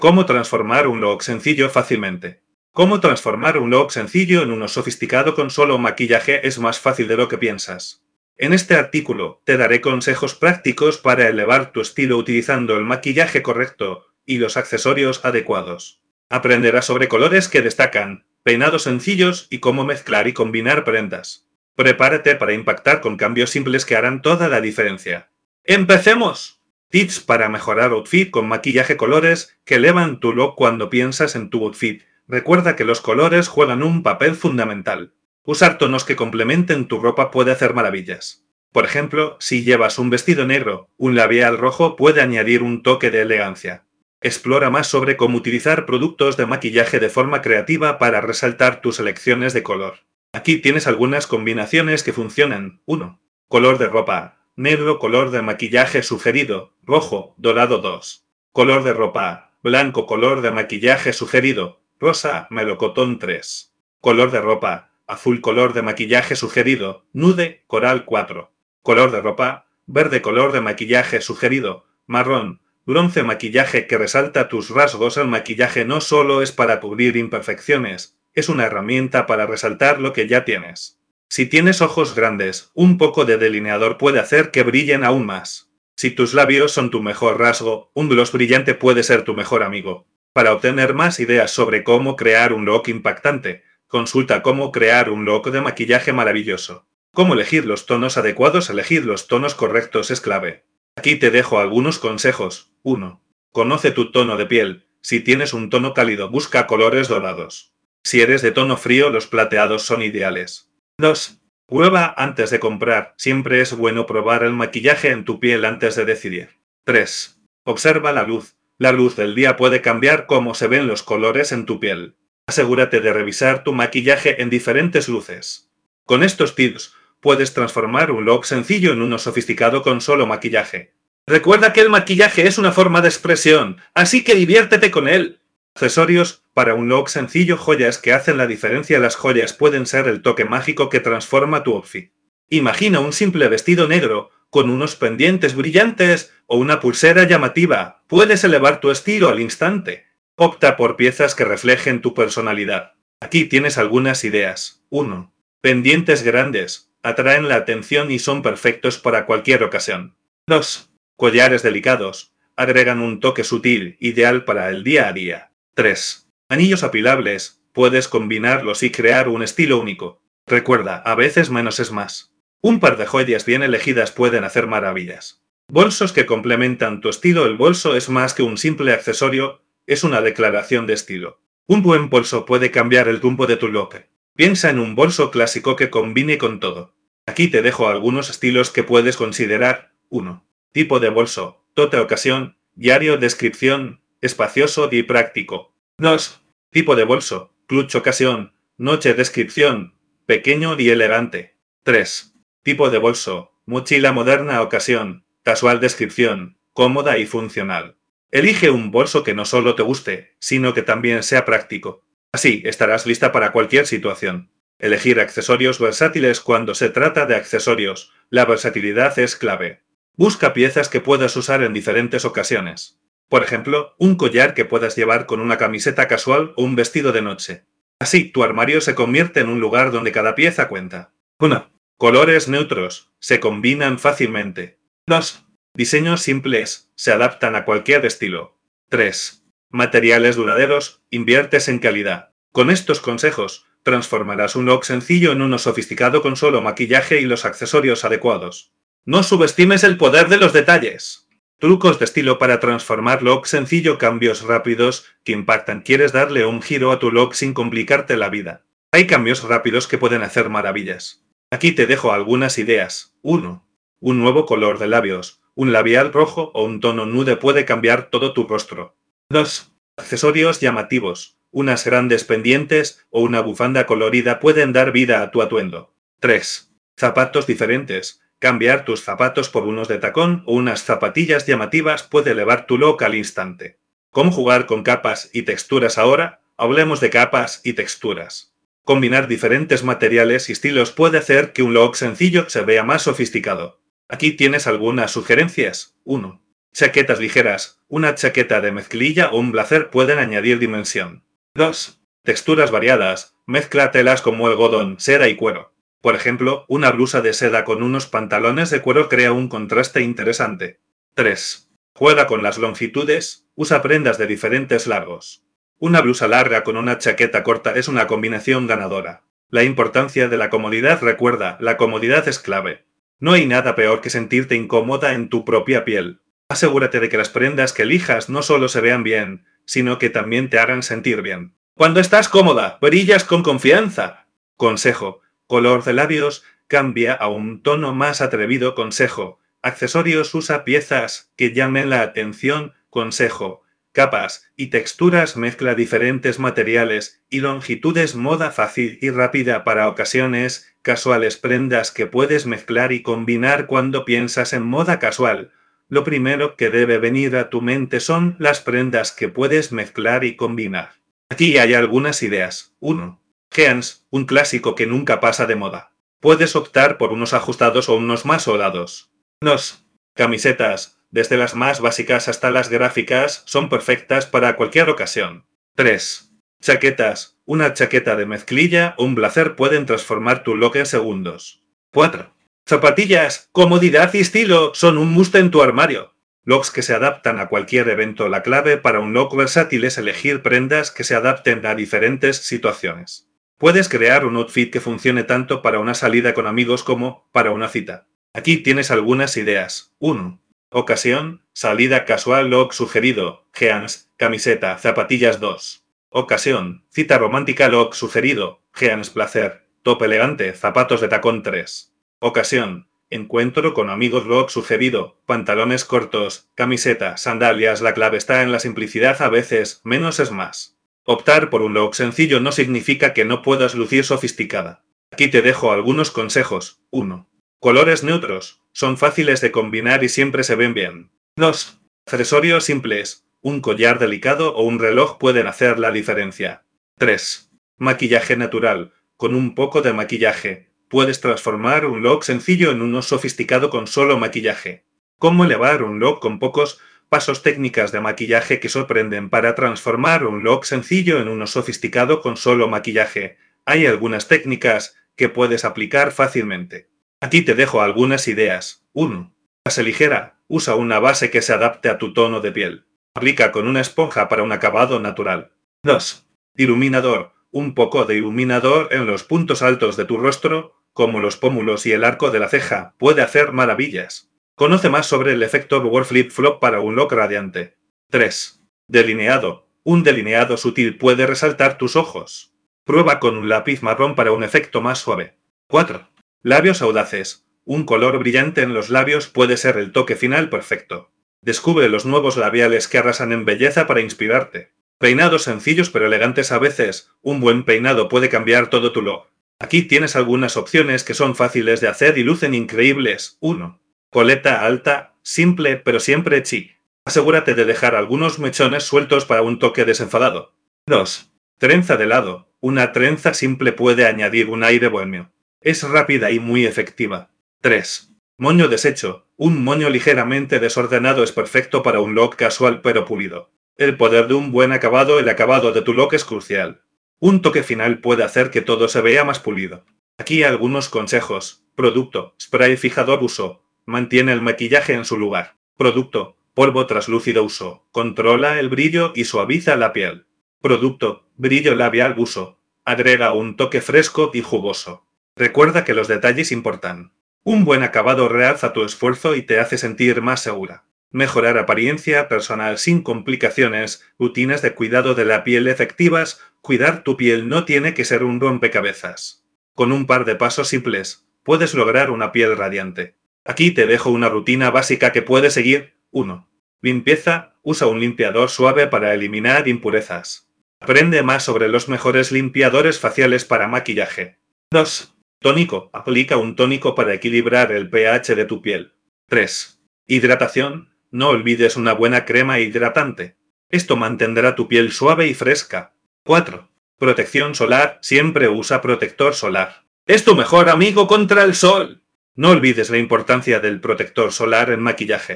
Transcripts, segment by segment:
¿Cómo transformar un look sencillo fácilmente? ¿Cómo transformar un look sencillo en uno sofisticado con solo maquillaje es más fácil de lo que piensas? En este artículo te daré consejos prácticos para elevar tu estilo utilizando el maquillaje correcto y los accesorios adecuados. Aprenderás sobre colores que destacan, peinados sencillos y cómo mezclar y combinar prendas. Prepárate para impactar con cambios simples que harán toda la diferencia. ¡Empecemos! Tips para mejorar outfit con maquillaje colores que elevan tu look cuando piensas en tu outfit. Recuerda que los colores juegan un papel fundamental. Usar tonos que complementen tu ropa puede hacer maravillas. Por ejemplo, si llevas un vestido negro, un labial rojo puede añadir un toque de elegancia. Explora más sobre cómo utilizar productos de maquillaje de forma creativa para resaltar tus elecciones de color. Aquí tienes algunas combinaciones que funcionan. 1. Color de ropa. Negro, color de maquillaje sugerido, rojo, dorado 2. Color de ropa, blanco, color de maquillaje sugerido, rosa, melocotón 3. Color de ropa, azul, color de maquillaje sugerido, nude, coral 4. Color de ropa, verde, color de maquillaje sugerido, marrón, bronce, maquillaje que resalta tus rasgos. El maquillaje no solo es para cubrir imperfecciones, es una herramienta para resaltar lo que ya tienes. Si tienes ojos grandes, un poco de delineador puede hacer que brillen aún más. Si tus labios son tu mejor rasgo, un gloss brillante puede ser tu mejor amigo. Para obtener más ideas sobre cómo crear un look impactante, consulta cómo crear un look de maquillaje maravilloso. Cómo elegir los tonos adecuados. Elegir los tonos correctos es clave. Aquí te dejo algunos consejos. 1. Conoce tu tono de piel. Si tienes un tono cálido, busca colores dorados. Si eres de tono frío, los plateados son ideales. 2. Prueba antes de comprar. Siempre es bueno probar el maquillaje en tu piel antes de decidir. 3. Observa la luz. La luz del día puede cambiar cómo se ven los colores en tu piel. Asegúrate de revisar tu maquillaje en diferentes luces. Con estos tips, puedes transformar un look sencillo en uno sofisticado con solo maquillaje. Recuerda que el maquillaje es una forma de expresión, así que diviértete con él. Accesorios. Para un look sencillo, joyas que hacen la diferencia. Las joyas pueden ser el toque mágico que transforma tu outfit. Imagina un simple vestido negro, con unos pendientes brillantes o una pulsera llamativa. Puedes elevar tu estilo al instante. Opta por piezas que reflejen tu personalidad. Aquí tienes algunas ideas. 1. Pendientes grandes. Atraen la atención y son perfectos para cualquier ocasión. 2. Collares delicados. Agregan un toque sutil, ideal para el día a día. 3. Anillos apilables. Puedes combinarlos y crear un estilo único. Recuerda, a veces menos es más. Un par de joyas bien elegidas pueden hacer maravillas. Bolsos que complementan tu estilo. El bolso es más que un simple accesorio, es una declaración de estilo. Un buen bolso puede cambiar el rumbo de tu look. Piensa en un bolso clásico que combine con todo. Aquí te dejo algunos estilos que puedes considerar. 1. Tipo de bolso, tote ocasión, diario, descripción, espacioso y práctico. 2. Tipo de bolso, clutch ocasión, noche, descripción, pequeño y elegante. 3. Tipo de bolso, mochila moderna ocasión, casual, descripción, cómoda y funcional. Elige un bolso que no solo te guste, sino que también sea práctico. Así estarás lista para cualquier situación. Elegir accesorios versátiles. Cuando se trata de accesorios, la versatilidad es clave. Busca piezas que puedas usar en diferentes ocasiones. Por ejemplo, un collar que puedas llevar con una camiseta casual o un vestido de noche. Así, tu armario se convierte en un lugar donde cada pieza cuenta. 1. Colores neutros. Se combinan fácilmente. 2. Diseños simples. Se adaptan a cualquier estilo. 3. Materiales duraderos. Inviertes en calidad. Con estos consejos, transformarás un look sencillo en uno sofisticado con solo maquillaje y los accesorios adecuados. No subestimes el poder de los detalles. Trucos de estilo para transformar look sencillo. Cambios rápidos que impactan. ¿Quieres darle un giro a tu look sin complicarte la vida? Hay cambios rápidos que pueden hacer maravillas. Aquí te dejo algunas ideas. 1. Un nuevo color de labios. Un labial rojo o un tono nude puede cambiar todo tu rostro. 2. Accesorios llamativos. Unas grandes pendientes o una bufanda colorida pueden dar vida a tu atuendo. 3. Zapatos diferentes. Cambiar tus zapatos por unos de tacón o unas zapatillas llamativas puede elevar tu look al instante. ¿Cómo jugar con capas y texturas ahora? Hablemos de capas y texturas. Combinar diferentes materiales y estilos puede hacer que un look sencillo se vea más sofisticado. Aquí tienes algunas sugerencias. 1. Chaquetas ligeras. Una chaqueta de mezclilla o un blazer pueden añadir dimensión. 2. Texturas variadas. Mezcla telas como algodón, seda y cuero. Por ejemplo, una blusa de seda con unos pantalones de cuero crea un contraste interesante. 3. Juega con las longitudes. Usa prendas de diferentes largos. Una blusa larga con una chaqueta corta es una combinación ganadora. La importancia de la comodidad. Recuerda, la comodidad es clave. No hay nada peor que sentirte incómoda en tu propia piel. Asegúrate de que las prendas que elijas no solo se vean bien, sino que también te hagan sentir bien. Cuando estás cómoda, brillas con confianza. Consejo: color de labios, cambia a un tono más atrevido. Consejo: accesorios, usa piezas que llamen la atención. Consejo: capas y texturas, mezcla diferentes materiales y longitudes. Moda fácil y rápida para ocasiones casuales, prendas que puedes mezclar y combinar. Cuando piensas en moda casual, lo primero que debe venir a tu mente son las prendas que puedes mezclar y combinar. Aquí hay algunas ideas. 1. Jeans, un clásico que nunca pasa de moda. Puedes optar por unos ajustados o unos más holgados. 2. Camisetas, desde las más básicas hasta las gráficas, son perfectas para cualquier ocasión. 3. Chaquetas, una chaqueta de mezclilla o un blazer pueden transformar tu look en segundos. 4. Zapatillas, comodidad y estilo son un must en tu armario. Looks que se adaptan a cualquier evento. La clave para un look versátil es elegir prendas que se adapten a diferentes situaciones. Puedes crear un outfit que funcione tanto para una salida con amigos como para una cita. Aquí tienes algunas ideas. 1. Ocasión, salida casual, look sugerido, jeans, camiseta, zapatillas. 2. Ocasión, cita romántica, look sugerido, jeans, blazer, top elegante, zapatos de tacón. 3. Ocasión, encuentro con amigos, look sugerido, pantalones cortos, camiseta, sandalias. La clave está en la simplicidad. A veces, menos es más. Optar por un look sencillo no significa que no puedas lucir sofisticada. Aquí te dejo algunos consejos. 1. Colores neutros, son fáciles de combinar y siempre se ven bien. 2. Accesorios simples, un collar delicado o un reloj pueden hacer la diferencia. 3. Maquillaje natural, con un poco de maquillaje puedes transformar un look sencillo en uno sofisticado con solo maquillaje. ¿Cómo elevar un look con pocos pasos? Técnicas de maquillaje que sorprenden para transformar un look sencillo en uno sofisticado con solo maquillaje. Hay algunas técnicas que puedes aplicar fácilmente. Aquí te dejo algunas ideas. 1. Base ligera. Usa una base que se adapte a tu tono de piel. Aplica con una esponja para un acabado natural. 2. Iluminador. Un poco de iluminador en los puntos altos de tu rostro, como los pómulos y el arco de la ceja, puede hacer maravillas. Conoce más sobre el efecto Bower Flip-Flop para un look radiante. 3. Delineado. Un delineado sutil puede resaltar tus ojos. Prueba con un lápiz marrón para un efecto más suave. 4. Labios audaces. Un color brillante en los labios puede ser el toque final perfecto. Descubre los nuevos labiales que arrasan en belleza para inspirarte. Peinados sencillos pero elegantes. A veces, un buen peinado puede cambiar todo tu look. Aquí tienes algunas opciones que son fáciles de hacer y lucen increíbles. 1. Coleta alta, simple pero siempre chic. Asegúrate de dejar algunos mechones sueltos para un toque desenfadado. 2. Trenza de lado. Una trenza simple puede añadir un aire bohemio. Es rápida y muy efectiva. 3. Moño deshecho. Un moño ligeramente desordenado es perfecto para un look casual pero pulido. El poder de un buen acabado. El acabado de tu look es crucial. Un toque final puede hacer que todo se vea más pulido. Aquí algunos consejos. Producto, spray fijador uso. Mantiene el maquillaje en su lugar. Producto, polvo traslúcido uso. Controla el brillo y suaviza la piel. Producto, brillo labial uso. Agrega un toque fresco y jugoso. Recuerda que los detalles importan. Un buen acabado realza tu esfuerzo y te hace sentir más segura. Mejorar apariencia personal sin complicaciones. Rutinas de cuidado de la piel efectivas. Cuidar tu piel no tiene que ser un rompecabezas. Con un par de pasos simples, puedes lograr una piel radiante. Aquí te dejo una rutina básica que puedes seguir. 1. Limpieza. Usa un limpiador suave para eliminar impurezas. Aprende más sobre los mejores limpiadores faciales para maquillaje. 2. Tónico. Aplica un tónico para equilibrar el pH de tu piel. 3. Hidratación. No olvides una buena crema hidratante. Esto mantendrá tu piel suave y fresca. 4. Protección solar. Siempre usa protector solar. Es tu mejor amigo contra el sol. No olvides la importancia del protector solar en maquillaje.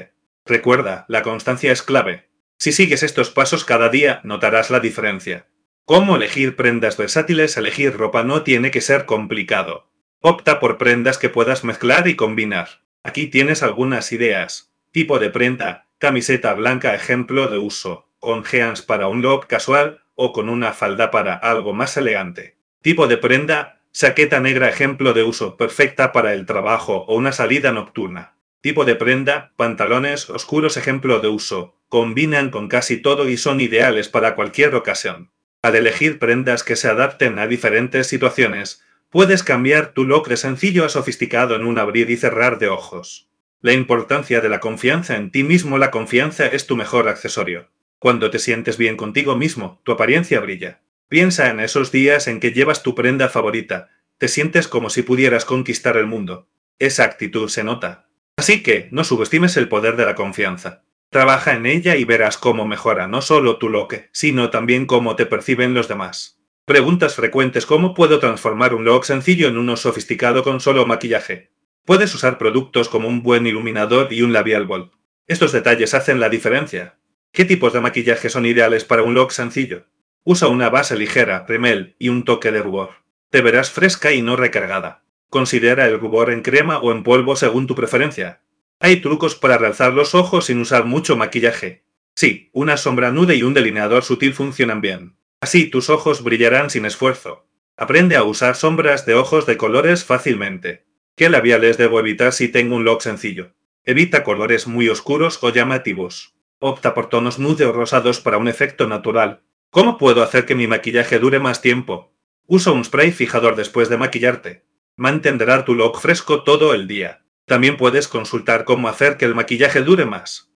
Recuerda, la constancia es clave. Si sigues estos pasos cada día, notarás la diferencia. ¿Cómo elegir prendas versátiles? Elegir ropa no tiene que ser complicado. Opta por prendas que puedas mezclar y combinar. Aquí tienes algunas ideas. Tipo de prenda: camiseta blanca, ejemplo de uso, con jeans para un look casual o con una falda para algo más elegante. Tipo de prenda: chaqueta negra, ejemplo de uso, perfecta para el trabajo o una salida nocturna. Tipo de prenda: pantalones oscuros, ejemplo de uso, combinan con casi todo y son ideales para cualquier ocasión. Al elegir prendas que se adapten a diferentes situaciones, puedes cambiar tu look de sencillo a sofisticado en un abrir y cerrar de ojos. La importancia de la confianza en ti mismo: la confianza es tu mejor accesorio. Cuando te sientes bien contigo mismo, tu apariencia brilla. Piensa en esos días en que llevas tu prenda favorita, te sientes como si pudieras conquistar el mundo. Esa actitud se nota. Así que, no subestimes el poder de la confianza. Trabaja en ella y verás cómo mejora no solo tu look, sino también cómo te perciben los demás. Preguntas frecuentes: ¿cómo puedo transformar un look sencillo en uno sofisticado con solo maquillaje? Puedes usar productos como un buen iluminador y un labial bold. Estos detalles hacen la diferencia. ¿Qué tipos de maquillaje son ideales para un look sencillo? Usa una base ligera, rímel y un toque de rubor. Te verás fresca y no recargada. Considera el rubor en crema o en polvo según tu preferencia. Hay trucos para realzar los ojos sin usar mucho maquillaje. Sí, una sombra nude y un delineador sutil funcionan bien. Así tus ojos brillarán sin esfuerzo. Aprende a usar sombras de ojos de colores fácilmente. ¿Qué labiales debo evitar si tengo un look sencillo? Evita colores muy oscuros o llamativos. Opta por tonos nude o rosados para un efecto natural. ¿Cómo puedo hacer que mi maquillaje dure más tiempo? Usa un spray fijador después de maquillarte. Mantendrá tu look fresco todo el día. También puedes consultar cómo hacer que el maquillaje dure más.